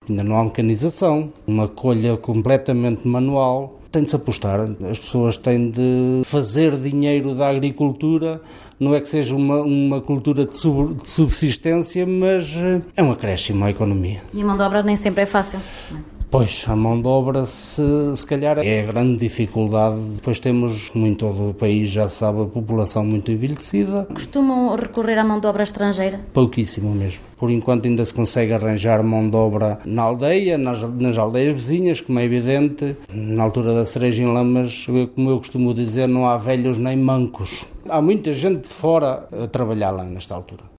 Ainda não há mecanização, uma colha completamente manual. Tem de se apostar, as pessoas têm de fazer dinheiro da agricultura, não é que seja uma cultura de subsistência, mas é um acréscimo à economia. E a mão de obra nem sempre é fácil, não é? Pois, a mão de obra se calhar é a grande dificuldade. Depois temos, como em todo o país, já sabe, a população muito envelhecida. Costumam recorrer à mão de obra estrangeira? Pouquíssimo mesmo. Por enquanto ainda se consegue arranjar mão de obra na aldeia, nas aldeias vizinhas, como é evidente. Na altura da cereja em Lamas, como eu costumo dizer, não há velhos nem mancos. Há muita gente de fora a trabalhar lá nesta altura.